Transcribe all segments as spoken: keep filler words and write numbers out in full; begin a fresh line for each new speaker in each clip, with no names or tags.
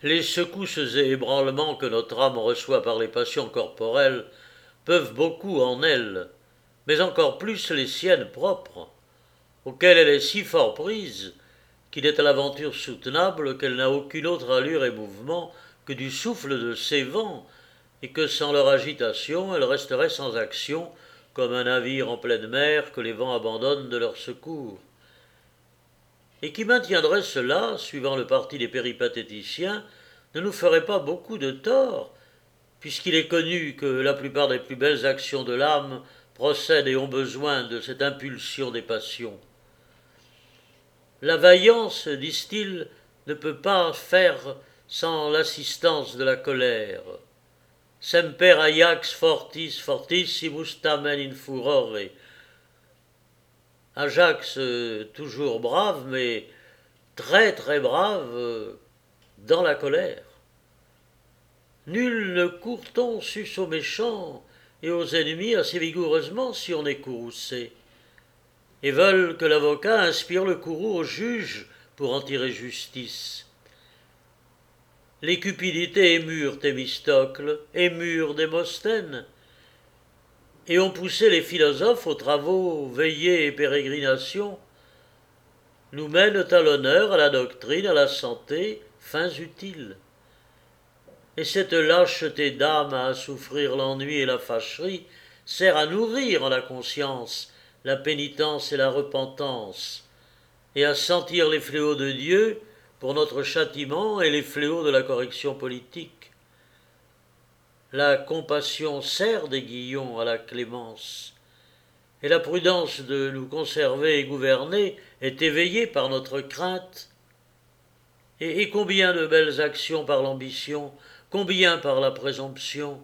Les secousses et ébranlements que notre âme reçoit par les passions corporelles peuvent beaucoup en elle, mais encore plus les siennes propres, auxquelles elle est si fort prise qu'il est à l'aventure soutenable qu'elle n'a aucune autre allure et mouvement que du souffle de ces vents, et que sans leur agitation elle resterait sans action, comme un navire en pleine mer que les vents abandonnent de leur secours. Et qui maintiendrait cela, suivant le parti des péripatéticiens, ne nous ferait pas beaucoup de tort, puisqu'il est connu que la plupart des plus belles actions de l'âme procèdent et ont besoin de cette impulsion des passions. La vaillance, disent-ils, ne peut pas faire sans l'assistance de la colère. Semper Ajax fortis fortissimus tamen in furore. Ajax, toujours brave, mais très très brave dans la colère. Nul ne court-on sus aux méchants et aux ennemis assez vigoureusement si on est courroucé, et veulent que l'avocat inspire le courroux au juge pour en tirer justice. Les cupidités émurent Thémistocle, émurent Démosthène, et ont poussé les philosophes aux travaux, veillées et pérégrinations, nous mènent à l'honneur, à la doctrine, à la santé, fins utiles. Et cette lâcheté d'âme à souffrir l'ennui et la fâcherie sert à nourrir en la conscience la pénitence et la repentance, et à sentir les fléaux de Dieu pour notre châtiment et les fléaux de la correction politique. La compassion sert d'aiguillon à la clémence, et la prudence de nous conserver et gouverner est éveillée par notre crainte. Et, et combien de belles actions par l'ambition, combien par la présomption.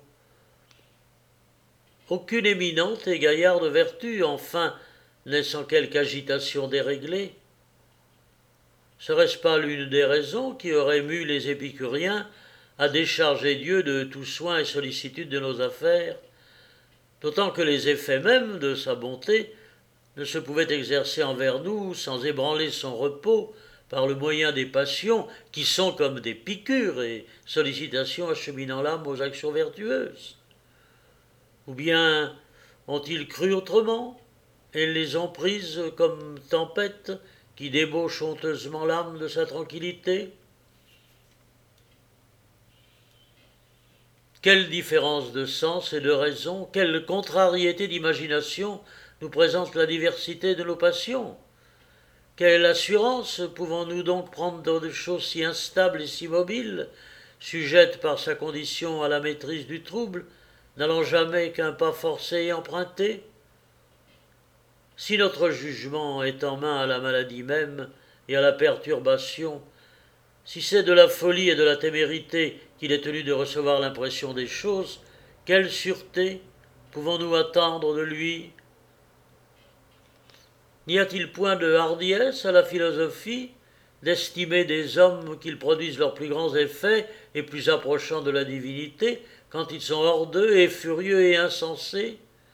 Aucune éminente et gaillarde vertu, enfin, n'est sans quelque agitation déréglée. Serait-ce pas l'une des raisons qui aurait mû les épicuriens à décharger Dieu de tout soin et sollicitude de nos affaires, d'autant que les effets mêmes de sa bonté ne se pouvaient exercer envers nous sans ébranler son repos par le moyen des passions qui sont comme des piqûres et sollicitations acheminant l'âme aux actions vertueuses. Ou bien ont-ils cru autrement et les ont prises comme tempêtes qui débauchent honteusement l'âme de sa tranquillité? Quelle différence de sens et de raison, quelle contrariété d'imagination nous présente la diversité de nos passions! Quelle assurance pouvons-nous donc prendre dans des choses si instables et si mobiles, sujettes par sa condition à la maîtrise du trouble, n'allant jamais qu'un pas forcé et emprunté? Si notre jugement est en main à la maladie même et à la perturbation, si c'est de la folie et de la témérité qu'il est tenu de recevoir l'impression des choses, quelle sûreté pouvons-nous attendre de lui? N'y a-t-il point de hardiesse à la philosophie d'estimer des hommes qu'ils produisent leurs plus grands effets et plus approchants de la divinité quand ils sont hors d'eux et furieux et insensés?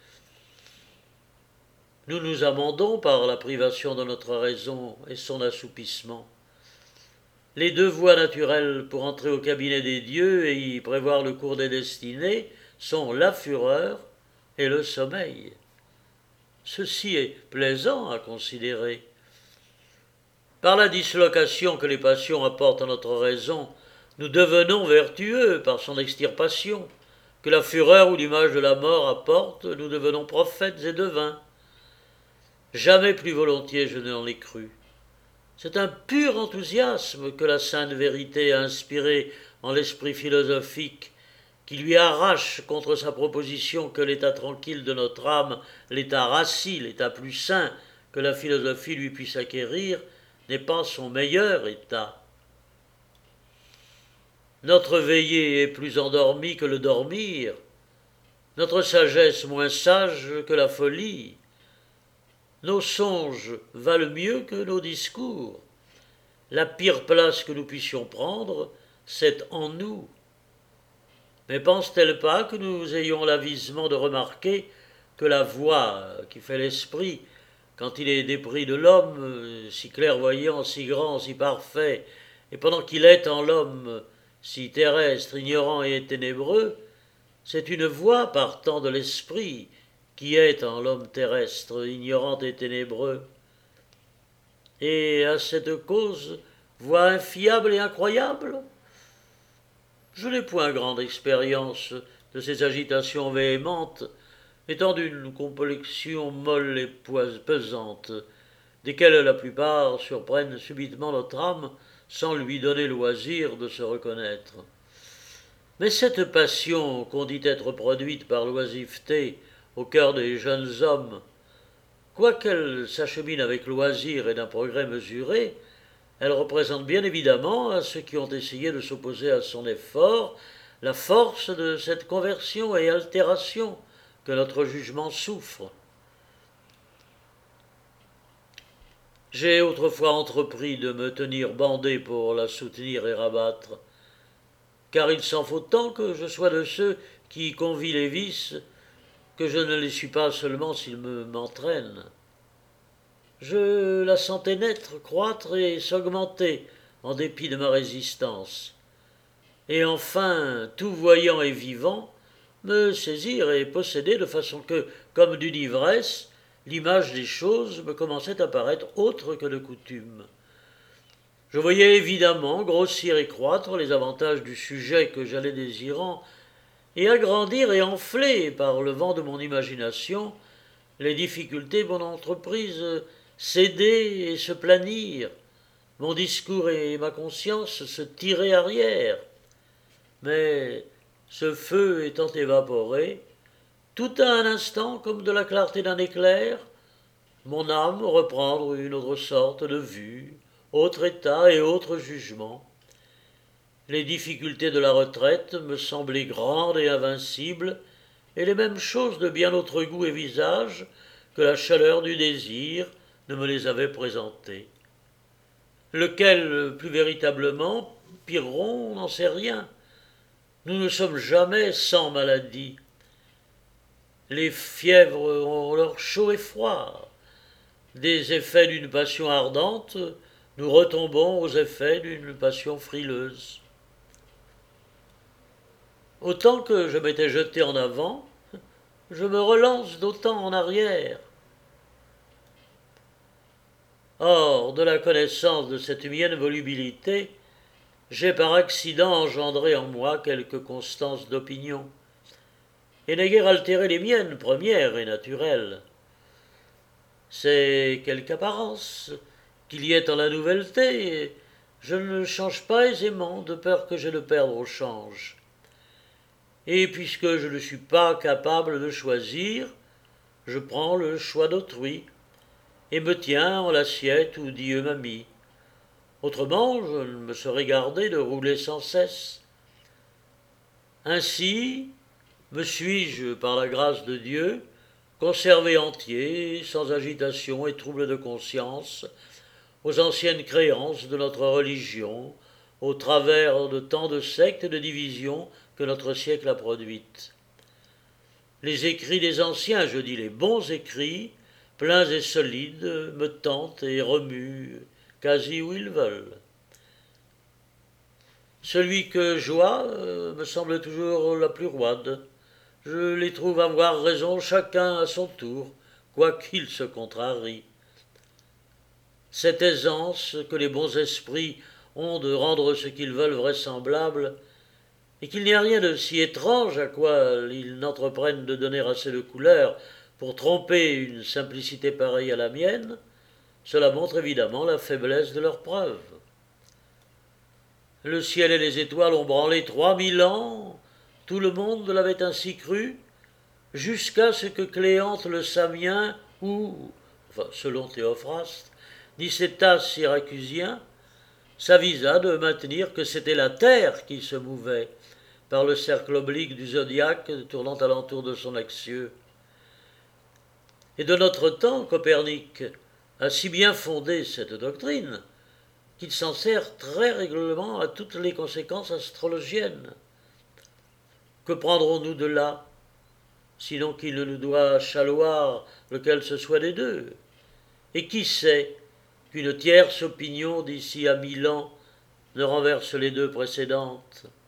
Nous nous amendons par la privation de notre raison et son assoupissement. Les deux voies naturelles pour entrer au cabinet des dieux et y prévoir le cours des destinées sont la fureur et le sommeil. Ceci est plaisant à considérer. Par la dislocation que les passions apportent à notre raison, nous devenons vertueux par son extirpation. Que la fureur ou l'image de la mort apporte, nous devenons prophètes et devins. Jamais plus volontiers je n'en ai cru. C'est un pur enthousiasme que la sainte vérité a inspiré en l'esprit philosophique, qui lui arrache contre sa proposition que l'état tranquille de notre âme, l'état rassis, l'état plus sain que la philosophie lui puisse acquérir, n'est pas son meilleur état. Notre veillée est plus endormie que le dormir, notre sagesse moins sage que la folie. Nos songes valent mieux que nos discours. La pire place que nous puissions prendre, c'est en nous. Mais pense-t-elle pas que nous ayons l'avisement de remarquer que la voix qui fait l'esprit, quand il est dépris de l'homme, si clairvoyant, si grand, si parfait, et pendant qu'il est en l'homme, si terrestre, ignorant et ténébreux, c'est une voix partant de l'esprit qui est en l'homme terrestre, ignorant et ténébreux. Et à cette cause, voix infiable et incroyable, je n'ai point grande expérience de ces agitations véhémentes, étant d'une complexion molle et pesante, desquelles la plupart surprennent subitement notre âme sans lui donner loisir de se reconnaître. Mais cette passion qu'on dit être produite par l'oisiveté au cœur des jeunes hommes, quoiqu'elle s'achemine avec loisir et d'un progrès mesuré, elle représente bien évidemment à ceux qui ont essayé de s'opposer à son effort la force de cette conversion et altération que notre jugement souffre. J'ai autrefois entrepris de me tenir bandé pour la soutenir et rabattre, car il s'en faut tant que je sois de ceux qui convient les vices, que je ne les suis pas seulement s'ils me m'entraînent. Je la sentais naître, croître et s'augmenter en dépit de ma résistance. Et enfin, tout voyant et vivant, me saisir et posséder de façon que, comme d'une ivresse, l'image des choses me commençait à paraître autre que de coutume. Je voyais évidemment grossir et croître les avantages du sujet que j'allais désirant, et agrandir et enfler par le vent de mon imagination les difficultés de mon entreprise, céder et se planir, mon discours et ma conscience se tirer arrière. Mais ce feu étant évaporé, tout à un instant, comme de la clarté d'un éclair, mon âme reprendre une autre sorte de vue, autre état et autre jugement. Les difficultés de la retraite me semblaient grandes et invincibles, et les mêmes choses de bien autre goût et visage que la chaleur du désir ne me les avait présentées. Lequel, plus véritablement, Pyrrhon n'en sait rien. Nous ne sommes jamais sans maladie. Les fièvres ont leur chaud et froid. Des effets d'une passion ardente, nous retombons aux effets d'une passion frileuse. Autant que je m'étais jeté en avant, je me relance d'autant en arrière. Or, de la connaissance de cette mienne volubilité, j'ai par accident engendré en moi quelque constance d'opinion, et n'ai guère altéré les miennes premières et naturelles. C'est quelque apparence qu'il y ait en la nouvelleté, et je ne change pas aisément de peur que je le perde au change. Et puisque je ne suis pas capable de choisir, je prends le choix d'autrui, et me tiens en l'assiette où Dieu m'a mis. Autrement, je ne me serais gardé de rouler sans cesse. Ainsi, me suis-je, par la grâce de Dieu, conservé entier, sans agitation et trouble de conscience, aux anciennes créances de notre religion, au travers de tant de sectes et de divisions que notre siècle a produites. Les écrits des anciens, je dis les bons écrits, pleins et solides, me tentent et remuent, quasi où ils veulent. Celui que je vois euh, me semble toujours la plus roide. Je les trouve avoir raison chacun à son tour, quoiqu'ils se contrarient. Cette aisance que les bons esprits ont de rendre ce qu'ils veulent vraisemblable, et qu'il n'y a rien de si étrange à quoi ils n'entreprennent de donner assez de couleur pour tromper une simplicité pareille à la mienne, cela montre évidemment la faiblesse de leurs preuves. Le ciel et les étoiles ont branlé trois mille ans, tout le monde l'avait ainsi cru, jusqu'à ce que Cléante le Samien ou, enfin, selon Théophraste, Nicétas syracusien, s'avisa de maintenir que c'était la Terre qui se mouvait par le cercle oblique du zodiaque tournant alentour de son axieux. Et de notre temps, Copernic a si bien fondé cette doctrine qu'il s'en sert très régulièrement à toutes les conséquences astrologiennes. Que prendrons-nous de là, sinon qu'il ne nous doit chaloir lequel ce soit des deux? Et qui sait qu'une tierce opinion d'ici à mille ans ne renverse les deux précédentes?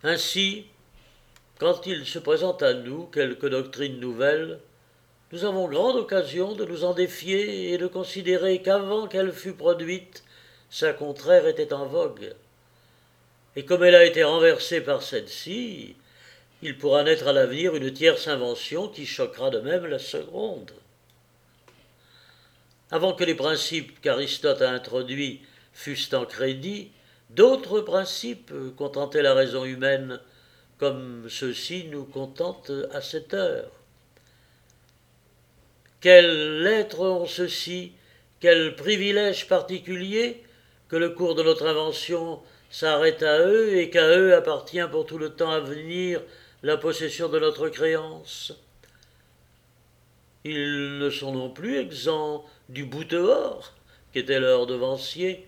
Ainsi, quand il se présente à nous quelque doctrine nouvelle, nous avons grande occasion de nous en défier et de considérer qu'avant qu'elle fût produite, sa contraire était en vogue. Et comme elle a été renversée par celle-ci, il pourra naître à l'avenir une tierce invention qui choquera de même la seconde. Avant que les principes qu'Aristote a introduits fussent en crédit, d'autres principes contentaient la raison humaine, comme ceux-ci nous contentent à cette heure. Quels êtres ont ceux-ci, quel privilège particulier, que le cours de notre invention s'arrête à eux et qu'à eux appartient pour tout le temps à venir la possession de notre créance. Ils ne sont non plus exempts du bout-dehors, qu'était leur devancier.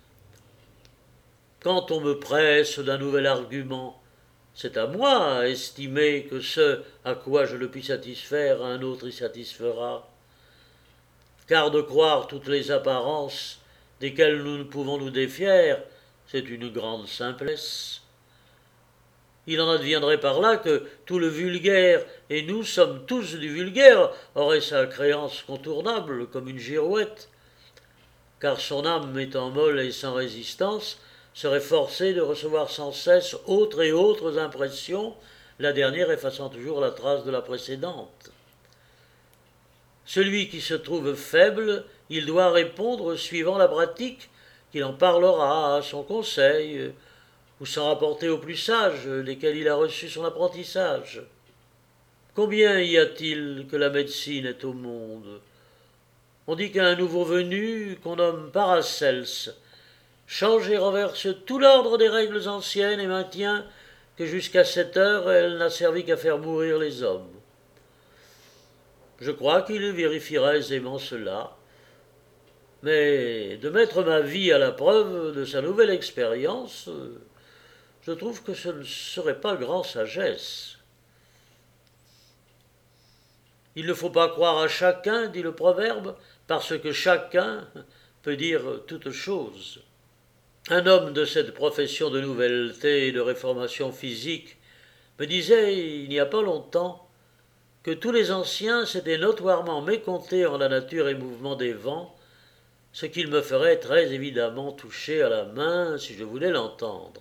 Quand on me presse d'un nouvel argument, c'est à moi à estimer que ce à quoi je le puis satisfaire, un autre y satisfera. Car de croire toutes les apparences desquelles nous ne pouvons nous défier, c'est une grande simplesse. Il en adviendrait par là que tout le vulgaire, et nous sommes tous du vulgaire, aurait sa créance contournable comme une girouette, car son âme étant molle et sans résistance, serait forcée de recevoir sans cesse autres et autres impressions, la dernière effaçant toujours la trace de la précédente. Celui qui se trouve faible, il doit répondre suivant la pratique qu'il en parlera à son conseil, ou s'en rapporter aux plus sages, lesquels il a reçu son apprentissage. Combien y a-t-il que la médecine est au monde? On dit qu'un nouveau venu, qu'on nomme Paracelse, change et renverse tout l'ordre des règles anciennes et maintient que jusqu'à cette heure elle n'a servi qu'à faire mourir les hommes. Je crois qu'il vérifierait aisément cela, mais de mettre ma vie à la preuve de sa nouvelle expérience, je trouve que ce ne serait pas grand sagesse. Il ne faut pas croire à chacun, dit le proverbe, parce que chacun peut dire toute chose. Un homme de cette profession de nouveauté et de réformation physique me disait, il n'y a pas longtemps, que tous les anciens s'étaient notoirement mécomptés en la nature et mouvement des vents, ce qu'il me ferait très évidemment toucher à la main si je voulais l'entendre.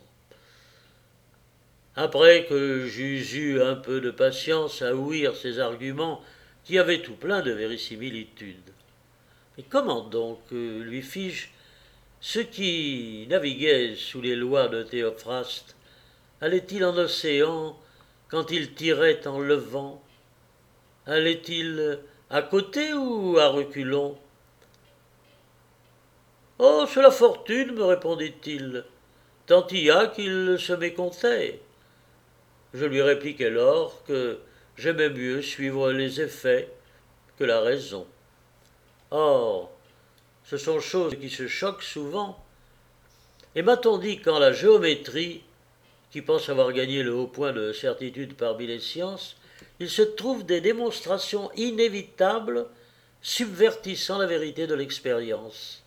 Après que j'eus eu un peu de patience à ouïr ces arguments qui avaient tout plein de vérisimilitude. Mais comment donc, euh, lui fis-je, ceux qui naviguaient sous les lois de Théophraste allaient-ils en océan quand ils tiraient en levant? Allaient-ils à côté ou à reculons? Oh, c'est la fortune, me répondit-il, tant il y a qu'ils se mécomptaient. Je lui répliquai lors que j'aimais mieux suivre les effets que la raison. Or, ce sont choses qui se choquent souvent. Et m'a-t-on dit qu'en la géométrie, qui pense avoir gagné le haut point de certitude parmi les sciences, il se trouve des démonstrations inévitables subvertissant la vérité de l'expérience.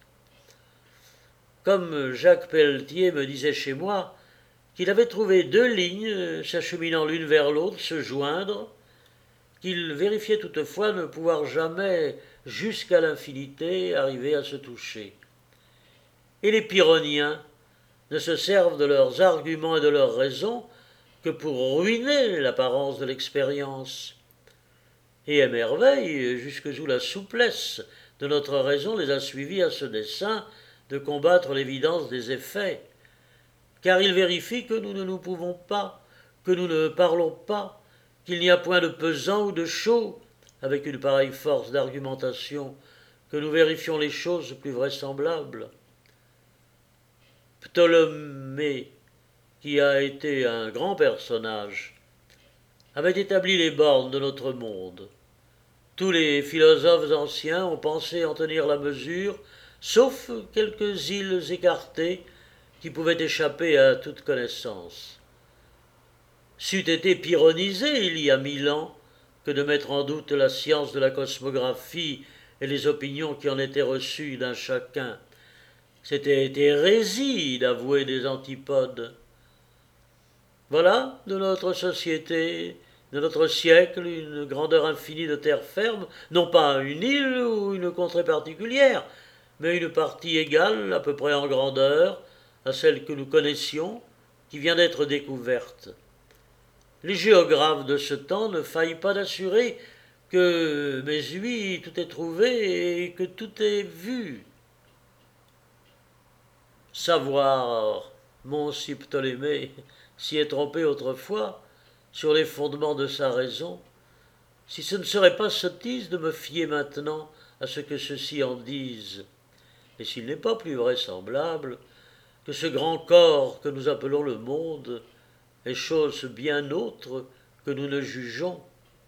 Comme Jacques Pelletier me disait chez moi qu'il avait trouvé deux lignes s'acheminant l'une vers l'autre se joindre, qu'il vérifiait toutefois ne pouvoir jamais, jusqu'à l'infinité, arriver à se toucher. Et les pyrrhoniens ne se servent de leurs arguments et de leurs raisons que pour ruiner l'apparence de l'expérience. Et à merveille, jusque sous la souplesse de notre raison les a suivis à ce dessein de combattre l'évidence des effets, car ils vérifient que nous ne nous pouvons pas, que nous ne parlons pas, qu'il n'y a point de pesant ou de chaud, avec une pareille force d'argumentation, que nous vérifions les choses plus vraisemblables. Ptolémée, qui a été un grand personnage, avait établi les bornes de notre monde. Tous les philosophes anciens ont pensé en tenir la mesure, sauf quelques îles écartées qui pouvaient échapper à toute connaissance. C'eût été pyrrhonisé il y a mille ans que de mettre en doute la science de la cosmographie et les opinions qui en étaient reçues d'un chacun. C'était hérésie d'avouer des antipodes. Voilà, de notre société, de notre siècle, une grandeur infinie de terre ferme, non pas une île ou une contrée particulière, mais une partie égale, à peu près en grandeur, à celle que nous connaissions, qui vient d'être découverte. Les géographes de ce temps ne faillent pas d'assurer que, mais oui, tout est trouvé et que tout est vu. Savoir, mon si Ptolémée s'y est trompé autrefois, sur les fondements de sa raison, si ce ne serait pas sottise de me fier maintenant à ce que ceux-ci en disent, et s'il n'est pas plus vraisemblable que ce grand corps que nous appelons le monde est chose bien autre que nous ne jugeons.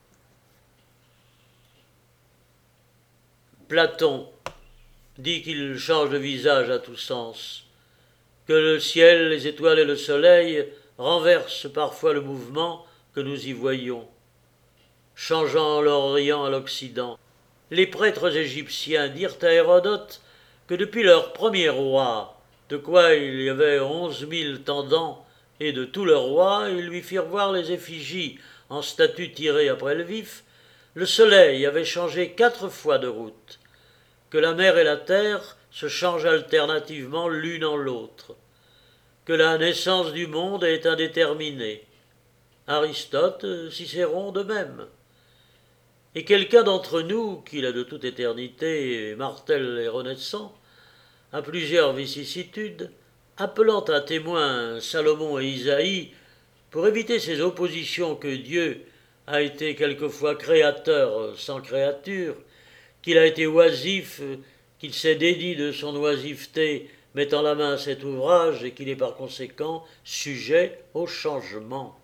Platon dit qu'il change de visage à tout sens, que le ciel, les étoiles et le soleil renversent parfois le mouvement que nous y voyons, changeant l'Orient à l'Occident. Les prêtres égyptiens dirent à Hérodote que depuis leur premier roi, de quoi il y avait onze mille tendants, et de tous leurs rois, ils lui firent voir les effigies en statues tirées après le vif, le soleil avait changé quatre fois de route, que la mer et la terre se changent alternativement l'une en l'autre, que la naissance du monde est indéterminée. Aristote, Cicéron de même. Et quelqu'un d'entre nous, qui l'a de toute éternité martèle et renaissant, à plusieurs vicissitudes, appelant à témoins Salomon et Isaïe, pour éviter ces oppositions que Dieu a été quelquefois créateur sans créature, qu'il a été oisif, qu'il s'est dédié de son oisiveté, mettant la main à cet ouvrage, et qu'il est par conséquent sujet au changement.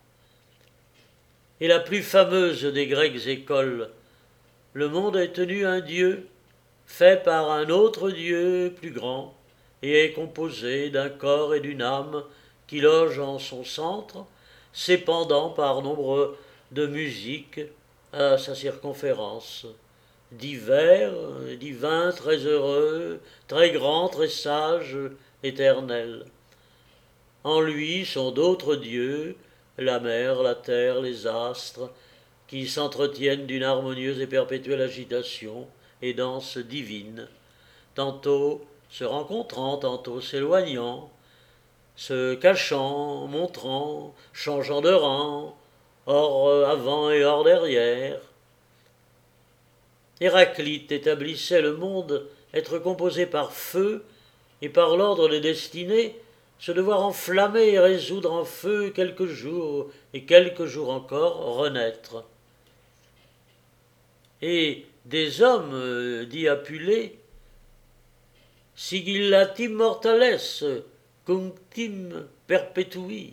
Et la plus fameuse des grecques écoles, le monde est tenu un Dieu, fait par un autre Dieu plus grand, et est composé d'un corps et d'une âme qui logent en son centre, s'épandant par nombre de musiques à sa circonférence. Divers, divins, très heureux, très grands, très sages, éternels. En lui sont d'autres dieux, la mer, la terre, les astres, qui s'entretiennent d'une harmonieuse et perpétuelle agitation et danse divine, tantôt se rencontrant, tantôt s'éloignant, se cachant, montrant, changeant de rang, hors avant et hors derrière. Héraclite établissait le monde être composé par feu et par l'ordre des destinées, se devoir enflammer et résoudre en feu quelques jours et quelques jours encore renaître. Et des hommes, dit Apulée, sigillatim mortales cunctim perpetui.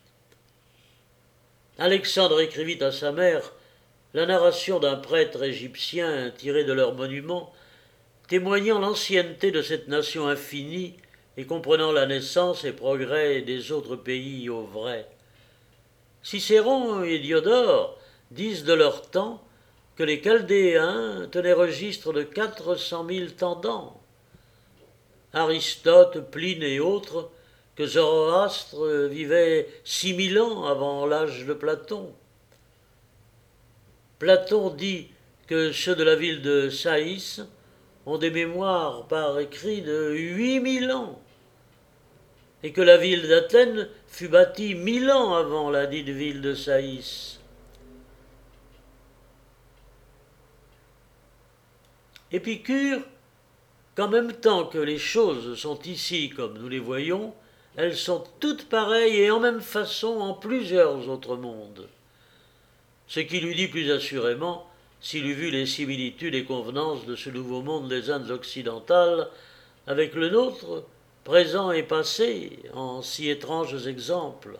Alexandre écrivit à sa mère la narration d'un prêtre égyptien tiré de leur monument, témoignant l'ancienneté de cette nation infinie et comprenant la naissance et progrès des autres pays au vrai. Cicéron et Diodore disent de leur temps que les Chaldéens tenaient registre de quatre cent mille tendants. Aristote, Pline et autres, que Zoroastre vivait six mille ans avant l'âge de Platon. Platon dit que ceux de la ville de Saïs ont des mémoires par écrit de huit mille ans, et que la ville d'Athènes fut bâtie mille ans avant la dite ville de Saïs. Épicure, qu'en même temps que les choses sont ici comme nous les voyons, elles sont toutes pareilles et en même façon en plusieurs autres mondes. Ce qui lui dit plus assurément, s'il eût vu les similitudes et convenances de ce nouveau monde des Indes occidentales avec le nôtre, présent et passé, en si étranges exemples.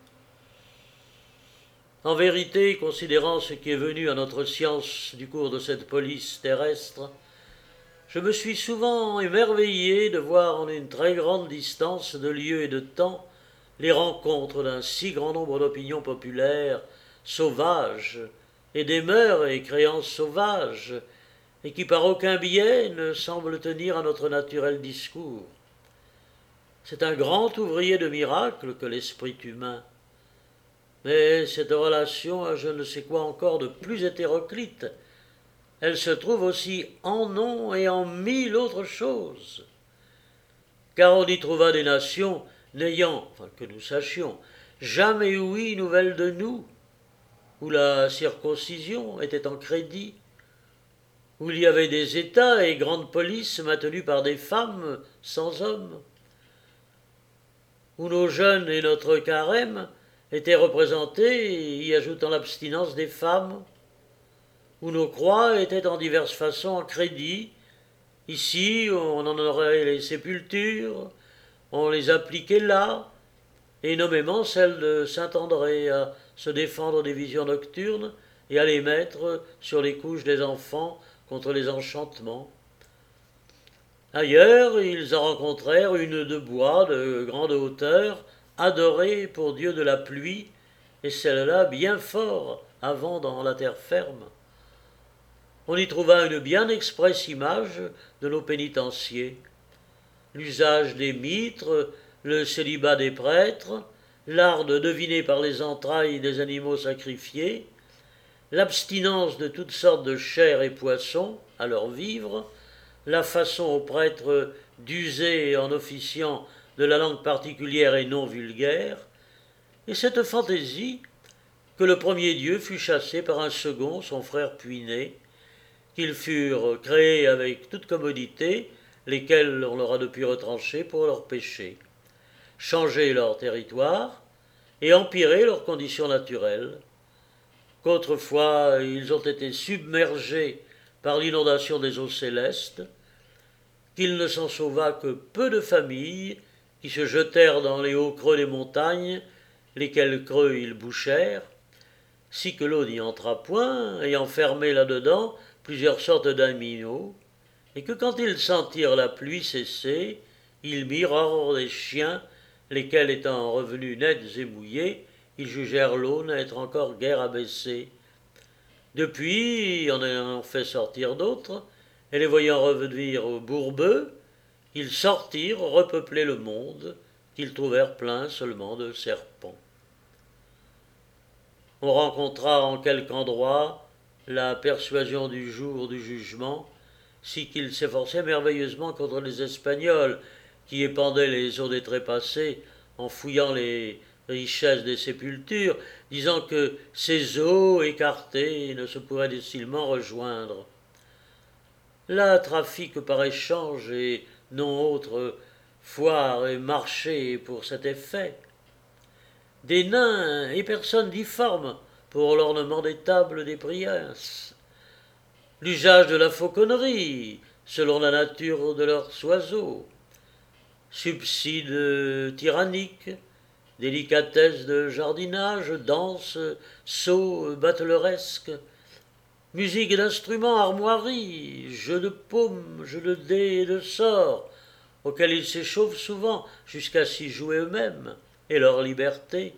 En vérité, considérant ce qui est venu à notre science du cours de cette police terrestre, je me suis souvent émerveillé de voir en une très grande distance de lieu et de temps les rencontres d'un si grand nombre d'opinions populaires sauvages et des mœurs et créances sauvages, et qui par aucun biais ne semblent tenir à notre naturel discours. C'est un grand ouvrier de miracles que l'esprit humain. Mais cette relation a je ne sais quoi encore de plus hétéroclite. Elle se trouve aussi en nom et en mille autres choses. Car on y trouva des nations n'ayant, enfin que nous sachions, jamais ouï nouvelle de nous, où la circoncision était en crédit, où il y avait des États et grandes polices maintenus par des femmes sans hommes, où nos jeunes et notre carême étaient représentés, y ajoutant l'abstinence des femmes, où nos croix étaient en diverses façons en crédit. Ici, on en aurait les sépultures, on les appliquait là, et nommément celle de Saint-André à se défendre des visions nocturnes et à les mettre sur les couches des enfants contre les enchantements. Ailleurs, ils en rencontrèrent une de bois de grande hauteur, adorée pour Dieu de la pluie, et celle-là bien fort avant dans la terre ferme. On y trouva une bien expresse image de nos pénitenciers. L'usage des mitres, le célibat des prêtres, l'art de deviner par les entrailles des animaux sacrifiés, l'abstinence de toutes sortes de chair et poissons à leur vivre, la façon aux prêtres d'user en officiant de la langue particulière et non vulgaire, et cette fantaisie que le premier Dieu fut chassé par un second, son frère puis-né, qu'ils furent créés avec toute commodité, lesquels on leur a depuis retranchés pour leurs péchés, changer leur territoire et empirer leurs conditions naturelles, qu'autrefois ils ont été submergés par l'inondation des eaux célestes, qu'il ne s'en sauva que peu de familles qui se jetèrent dans les hauts creux des montagnes, lesquels creux ils bouchèrent, si que l'eau n'y entra point, ayant fermé là-dedans plusieurs sortes d'animaux, et que quand ils sentirent la pluie cesser, ils mirent hors des chiens, lesquels étant revenus nets et mouillés, ils jugèrent l'eau n'être encore guère abaissée. Depuis, en ayant fait sortir d'autres, et les voyant revenir bourbeux, ils sortirent repeupler le monde, qu'ils trouvèrent plein seulement de serpents. On rencontra en quelque endroit la persuasion du jour du jugement, si qu'ils s'efforçaient merveilleusement contre les Espagnols, qui épandaient les eaux des trépassés en fouillant les richesses des sépultures, disant que ces eaux écartées ne se pourraient difficilement rejoindre. Là, trafic par échange et non autre foire et marché pour cet effet. Des nains et personnes difformes pour l'ornement des tables des prières. L'usage de la fauconnerie, selon la nature de leurs oiseaux. Subsides tyranniques, délicatesse de jardinage, danse, sauts battleuresques, musique d'instruments, armoiries, jeux de paume, jeux de dés et de sorts, auxquels ils s'échauffent souvent jusqu'à s'y jouer eux-mêmes, et leur liberté.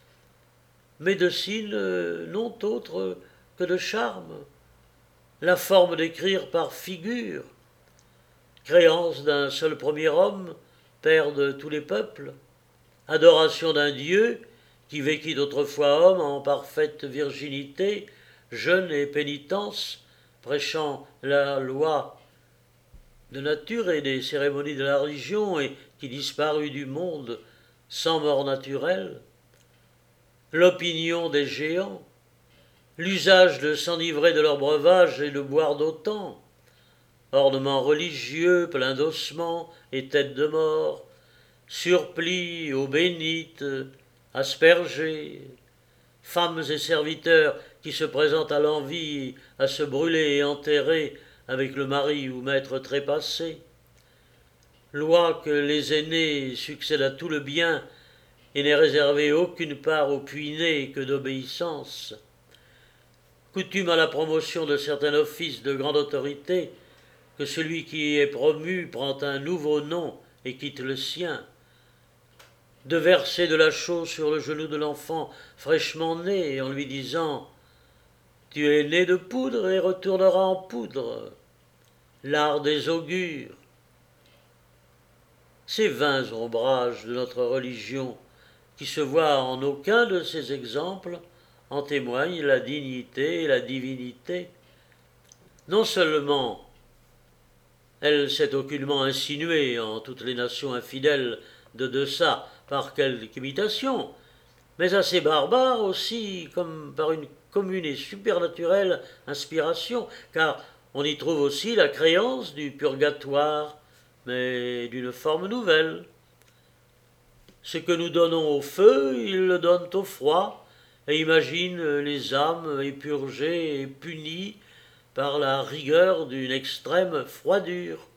Médecine non autre que de charme, la forme d'écrire par figure, créance d'un seul premier homme, père de tous les peuples, adoration d'un Dieu qui vécut autrefois homme en parfaite virginité, jeûne et pénitence, prêchant la loi de nature et des cérémonies de la religion et qui disparut du monde sans mort naturelle, l'opinion des géants, l'usage de s'enivrer de leur breuvage et de boire d'autant, ornements religieux pleins d'ossements et têtes de mort, surplis, eau bénite, aspergés, femmes et serviteurs qui se présentent à l'envie à se brûler et enterrer avec le mari ou maître trépassé, loi que les aînés succèdent à tout le bien et n'est réservé aucune part au puits-né que d'obéissance, coutume à la promotion de certains offices de grande autorité, que celui qui est promu prend un nouveau nom et quitte le sien, de verser de la chaux sur le genou de l'enfant fraîchement né en lui disant « Tu es né de poudre et retourneras en poudre », l'art des augures. Ces vains ombrages de notre religion qui se voit en aucun de ces exemples, en témoignent la dignité et la divinité. Non seulement elle s'est aucunement insinuée en toutes les nations infidèles de deçà par quelque imitation, mais à ces barbares aussi comme par une commune et supernaturelle inspiration, car on y trouve aussi la créance du purgatoire, mais d'une forme nouvelle. Ce que nous donnons au feu, ils le donnent au froid, et imaginent les âmes épurgées et punies par la rigueur d'une extrême froidure.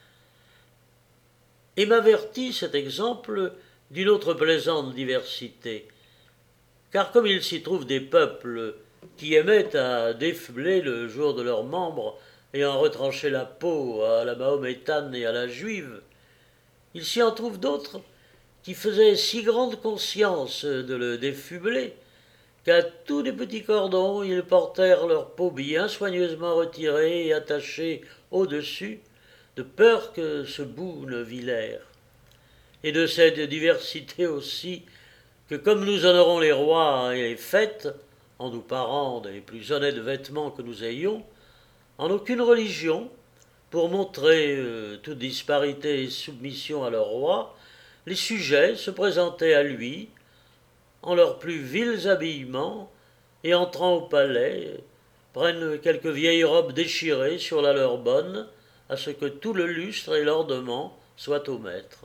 Et m'avertit cet exemple d'une autre plaisante diversité, car comme il s'y trouve des peuples qui aimaient à défibler le jour de leurs membres et en retrancher la peau à la mahométane et à la juive, il s'y en trouve d'autres qui faisaient si grande conscience de le défubler qu'à tous les petits cordons ils portèrent leur peau bien soigneusement retirée et attachée au-dessus, de peur que ce bout ne vît l'air. Et de cette diversité aussi, que comme nous honorons les rois et les fêtes, en nous parant des plus honnêtes vêtements que nous ayons, en aucune religion, pour montrer euh, toute disparité et soumission à leur roi, les sujets se présentaient à lui, en leurs plus vils habillements, et entrant au palais, prennent quelques vieilles robes déchirées sur la leur bonne, à ce que tout le lustre et l'ornement soient au maître.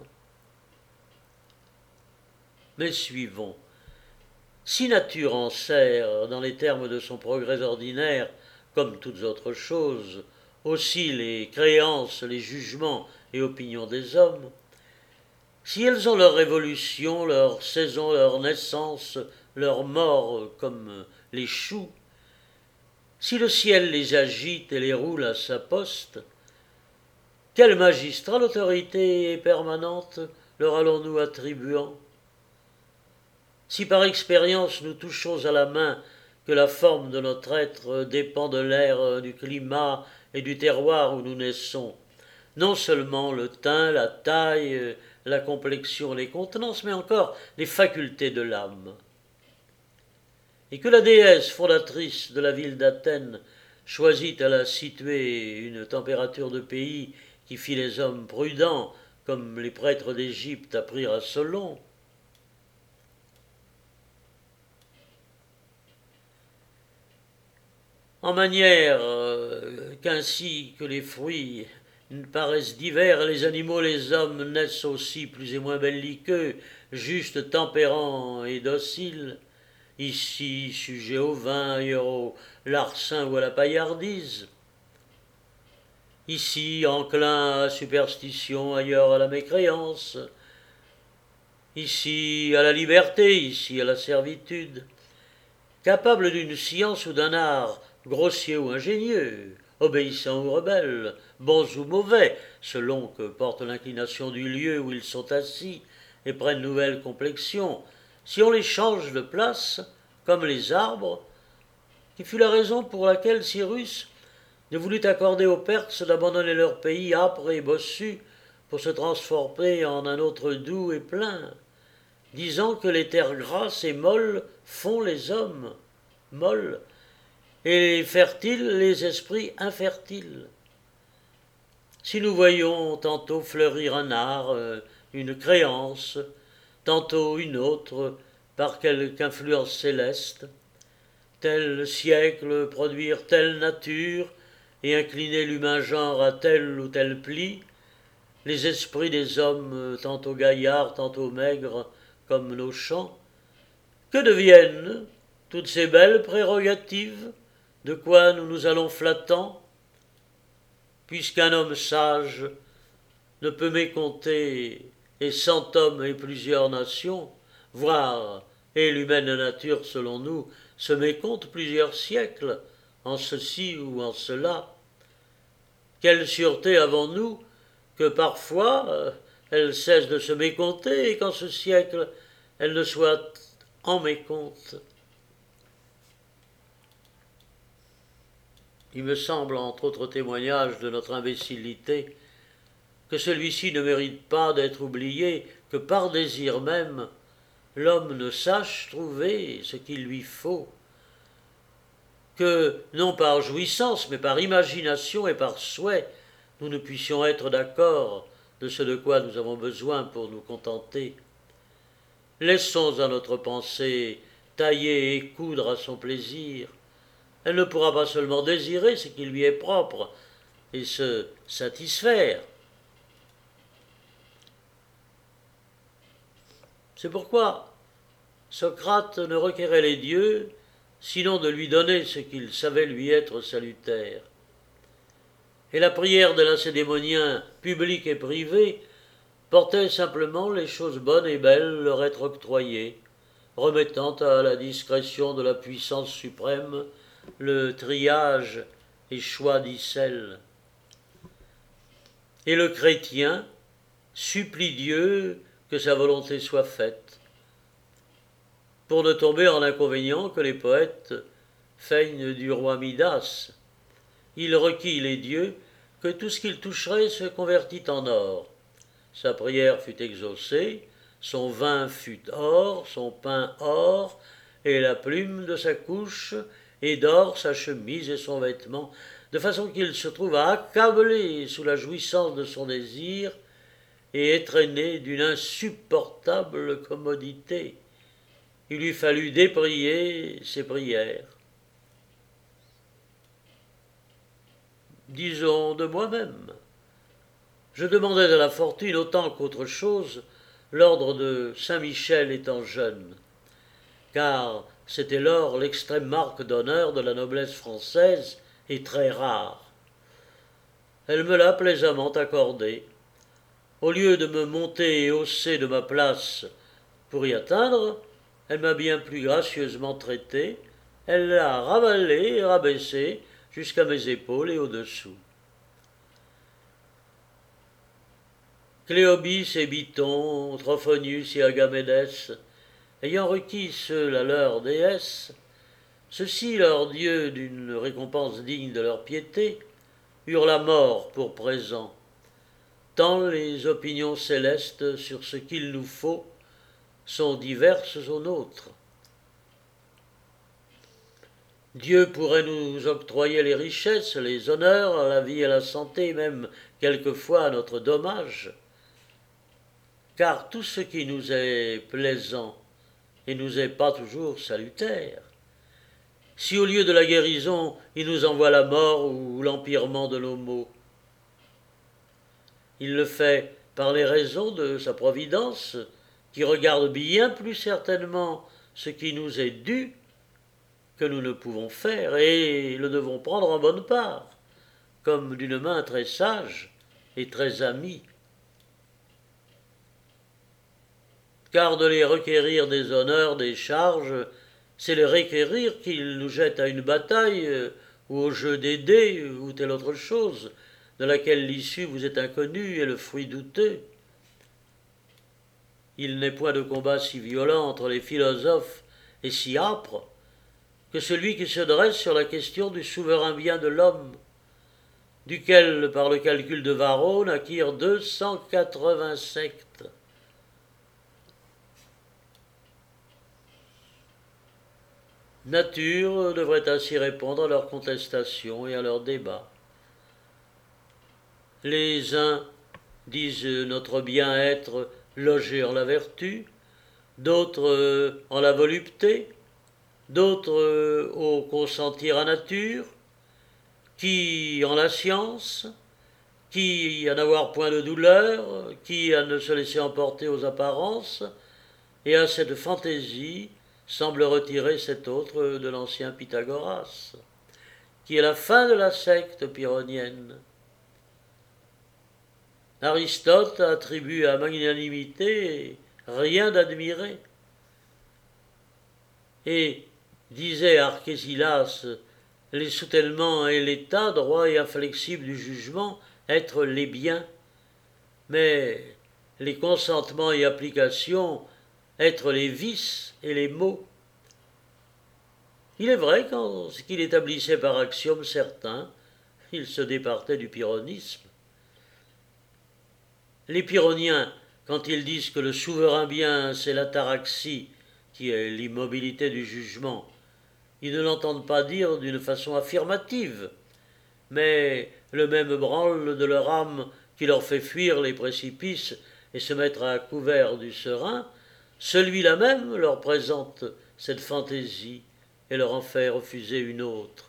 Mais suivons. Si nature en sert, dans les termes de son progrès ordinaire, comme toutes autres choses, aussi les créances, les jugements et opinions des hommes, si elles ont leur révolution, leur saison, leur naissance, leur mort comme les choux, si le ciel les agite et les roule à sa poste, quel magistrat l'autorité permanente leur allons-nous attribuant? Si par expérience nous touchons à la main que la forme de notre être dépend de l'air, du climat et du terroir où nous naissons, non seulement le teint, la taille, la complexion, les contenances, mais encore les facultés de l'âme. Et que la déesse fondatrice de la ville d'Athènes choisit à la situer une température de pays qui fit les hommes prudents, comme les prêtres d'Égypte apprirent à Solon, en manière euh, qu'ainsi que les fruits paraissent divers, les animaux, les hommes naissent aussi plus et moins belliqueux, justes, tempérants et dociles, ici sujets au vin, ailleurs au larcin ou à la paillardise, ici enclins à la superstition, ailleurs à la mécréance, ici à la liberté, ici à la servitude, capables d'une science ou d'un art, grossiers ou ingénieux, obéissants ou rebelles, bons ou mauvais, selon que porte l'inclination du lieu où ils sont assis et prennent nouvelle complexion, si on les change de place, comme les arbres, qui fut la raison pour laquelle Cyrus ne voulut accorder aux Perses d'abandonner leur pays âpre et bossu pour se transformer en un autre doux et plein, disant que les terres grasses et molles font les hommes molles, et fertiles les esprits infertiles. Si nous voyons tantôt fleurir un art, une créance, tantôt une autre, par quelque influence céleste, tel siècle produire telle nature et incliner l'humain genre à tel ou tel pli, les esprits des hommes tantôt gaillards, tantôt maigres, comme nos champs, que deviennent toutes ces belles prérogatives, de quoi nous nous allons flattant, puisqu'un homme sage ne peut mécompter et cent hommes et plusieurs nations, voire, et l'humaine nature selon nous, se mécompte plusieurs siècles, en ceci ou en cela. Quelle sûreté avons-nous que parfois euh, elle cesse de se mécompter et qu'en ce siècle elle ne soit en mécompte? Il me semble, entre autres témoignages de notre imbécillité, que celui-ci ne mérite pas d'être oublié que par désir même, l'homme ne sache trouver ce qu'il lui faut, que non par jouissance, mais par imagination et par souhait, nous ne puissions être d'accord de ce de quoi nous avons besoin pour nous contenter. Laissons à notre pensée tailler et coudre à son plaisir. Elle ne pourra pas seulement désirer ce qui lui est propre et se satisfaire. C'est pourquoi Socrate ne requérait les dieux sinon de lui donner ce qu'il savait lui être salutaire. Et la prière de lacédémonien, publique et privée, portait simplement les choses bonnes et belles leur être octroyées, remettant à la discrétion de la puissance suprême le triage et choix d'Icelle. Et le chrétien supplie Dieu que sa volonté soit faite, pour ne tomber en l'inconvénient que les poètes feignent du roi Midas. Il requit les dieux que tout ce qu'il toucherait se convertit en or. Sa prière fut exaucée, son vin fut or, son pain or, et la plume de sa couche, et d'or sa chemise et son vêtement, de façon qu'il se trouva accablé sous la jouissance de son désir et étrenné d'une insupportable commodité. Il lui fallut déprier ses prières. Disons de moi-même. Je demandais à la fortune autant qu'autre chose l'ordre de Saint-Michel étant jeune, car c'était lors l'extrême marque d'honneur de la noblesse française et très rare. Elle me l'a plaisamment accordée. Au lieu de me monter et hausser de ma place pour y atteindre, elle m'a bien plus gracieusement traité, elle l'a ravalé et rabaissé jusqu'à mes épaules et au-dessous. Cléobis et Biton, Trophonius et Agamédès, ayant requis ceux la leur déesse, ceux-ci, leurs dieux d'une récompense digne de leur piété, eurent la mort pour présent, tant les opinions célestes sur ce qu'il nous faut sont diverses aux nôtres. Dieu pourrait nous octroyer les richesses, les honneurs, la vie et la santé, même quelquefois à notre dommage, car tout ce qui nous est plaisant et nous est pas toujours salutaire, si au lieu de la guérison, il nous envoie la mort ou l'empirement de nos maux, il le fait par les raisons de sa providence, qui regarde bien plus certainement ce qui nous est dû que nous ne pouvons faire, et le devons prendre en bonne part, comme d'une main très sage et très amie. Car de les requérir des honneurs, des charges, c'est les requérir qu'ils nous jettent à une bataille ou au jeu des dés ou telle autre chose, de laquelle l'issue vous est inconnue et le fruit douteux. Il n'est point de combat si violent entre les philosophes et si âpre que celui qui se dresse sur la question du souverain bien de l'homme, duquel, par le calcul de Varro, naquirent deux cent quatre-vingts sectes. Nature devrait ainsi répondre à leurs contestations et à leurs débats. Les uns disent notre bien-être logé en la vertu, d'autres en la volupté, d'autres au consentir à nature, qui en la science, qui à n'avoir point de douleur, qui à ne se laisser emporter aux apparences, et à cette fantaisie semble retirer cet autre de l'ancien Pythagoras, qui est la fin de la secte pyrrhonienne. Aristote attribue à magnanimité rien d'admiré, et disait Archésilas, les soutèlements et l'état droit et inflexible du jugement être les biens, mais les consentements et applications être les vices et les maux. Il est vrai qu'en ce qu'il établissait par axiome certains, il se départait du pyrrhonisme. Les pyrrhoniens, quand ils disent que le souverain bien c'est l'ataraxie qui est l'immobilité du jugement. Ils ne l'entendent pas dire d'une façon affirmative, mais le même branle de leur âme qui leur fait fuir les précipices et se mettre à couvert du serein, celui-là même leur présente cette fantaisie et leur en fait refuser une autre.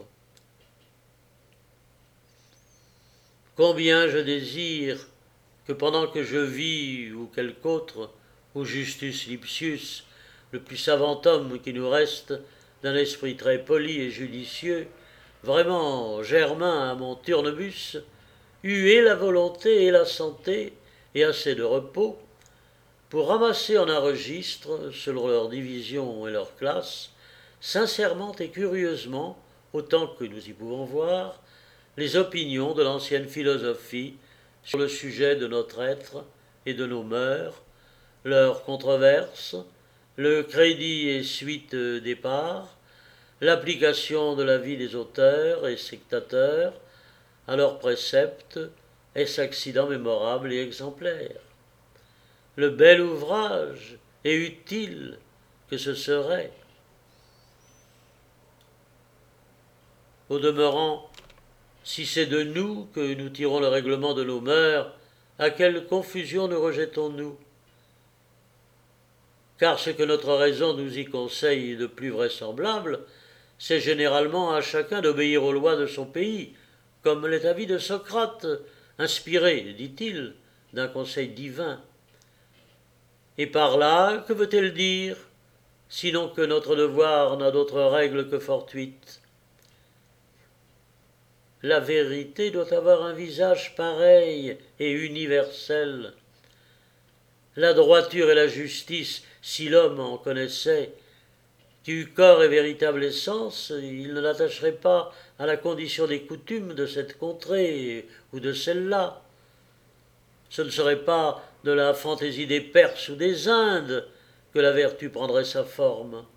Combien je désire que pendant que je vis, ou quelque autre, ou Justus Lipsius, le plus savant homme qui nous reste, d'un esprit très poli et judicieux, vraiment germain à mon turnebus, eût et la volonté et la santé, et assez de repos, pour ramasser en un registre, selon leur division et leur classe, sincèrement et curieusement, autant que nous y pouvons voir, les opinions de l'ancienne philosophie sur le sujet de notre être et de nos mœurs, leurs controverses, le crédit et suite départ, l'application de la vie des auteurs et sectateurs à leurs préceptes, est-ce accident mémorable et exemplaire. Le bel ouvrage et utile que ce serait. Au demeurant, si c'est de nous que nous tirons le règlement de nos mœurs, à quelle confusion nous rejetons-nous? Car ce que notre raison nous y conseille de plus vraisemblable, c'est généralement à chacun d'obéir aux lois de son pays, comme l'est avis de Socrate, inspiré, dit-il, d'un conseil divin. Et par là, que veut-elle dire, sinon que notre devoir n'a d'autre règle que fortuite? La vérité doit avoir un visage pareil et universel. La droiture et la justice, si l'homme en connaissait, qui eût corps et véritable essence, il ne l'attacherait pas à la condition des coutumes de cette contrée ou de celle-là. Ce ne serait pas de la fantaisie des Perses ou des Indes que la vertu prendrait sa forme.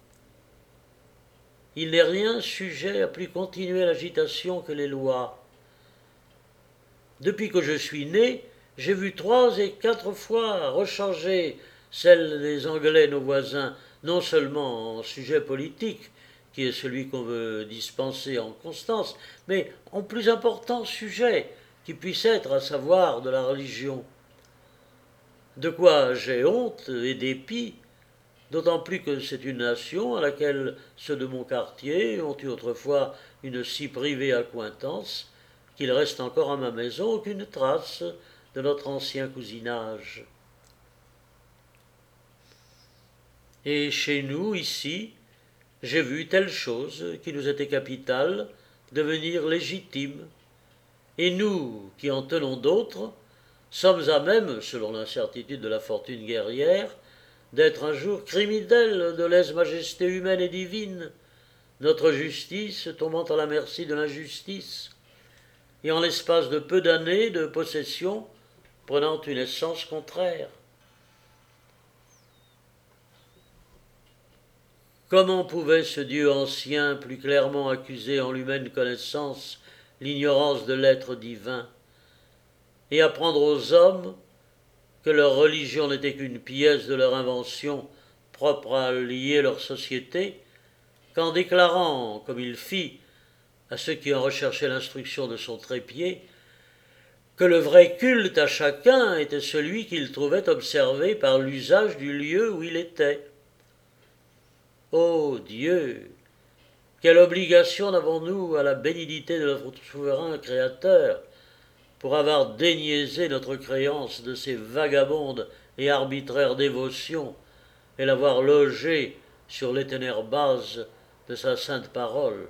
Il n'est rien sujet à plus continuer l'agitation que les lois. Depuis que je suis né, j'ai vu trois et quatre fois rechanger celle des Anglais, nos voisins, non seulement en sujet politique, qui est celui qu'on veut dispenser en constance, mais en plus important sujet, qui puisse être, à savoir, de la religion. De quoi j'ai honte et dépit, d'autant plus que c'est une nation à laquelle ceux de mon quartier ont eu autrefois une si privée accointance qu'il reste encore à ma maison aucune trace de notre ancien cousinage. Et chez nous, ici, j'ai vu telle chose qui nous était capitale devenir légitime, et nous, qui en tenons d'autres, sommes à même, selon l'incertitude de la fortune guerrière, d'être un jour criminels de lèse-majesté humaine et divine, notre justice tombant à la merci de l'injustice, et en l'espace de peu d'années de possession, prenant une essence contraire. Comment pouvait ce Dieu ancien plus clairement accuser en l'humaine connaissance l'ignorance de l'être divin, et apprendre aux hommes que leur religion n'était qu'une pièce de leur invention propre à lier leur société, qu'en déclarant, comme il fit, à ceux qui en recherchaient l'instruction de son trépied, que le vrai culte à chacun était celui qu'il trouvait observé par l'usage du lieu où il était. Ô Dieu, quelle obligation n'avons-nous à la bénignité de notre souverain Créateur pour avoir déniaisé notre créance de ces vagabondes et arbitraires dévotions et l'avoir logée sur l'éternelle base de sa sainte parole.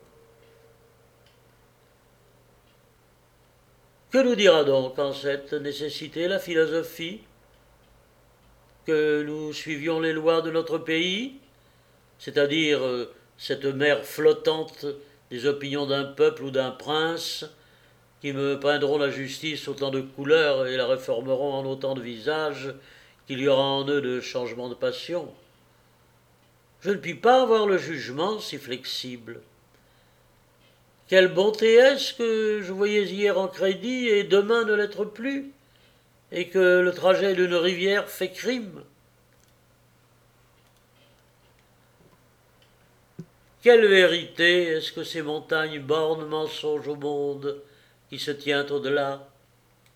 Que nous dira donc en cette nécessité la philosophie? Que nous suivions les lois de notre pays, c'est-à-dire cette mer flottante des opinions d'un peuple ou d'un prince, qui me peindront la justice autant de couleurs et la réformeront en autant de visages qu'il y aura en eux de changements de passion. Je ne puis pas avoir le jugement si flexible. Quelle bonté est-ce que je voyais hier en crédit et demain ne l'être plus, et que le trajet d'une rivière fait crime? Quelle vérité est-ce que ces montagnes bornes mensonges au monde qui se tient au-delà?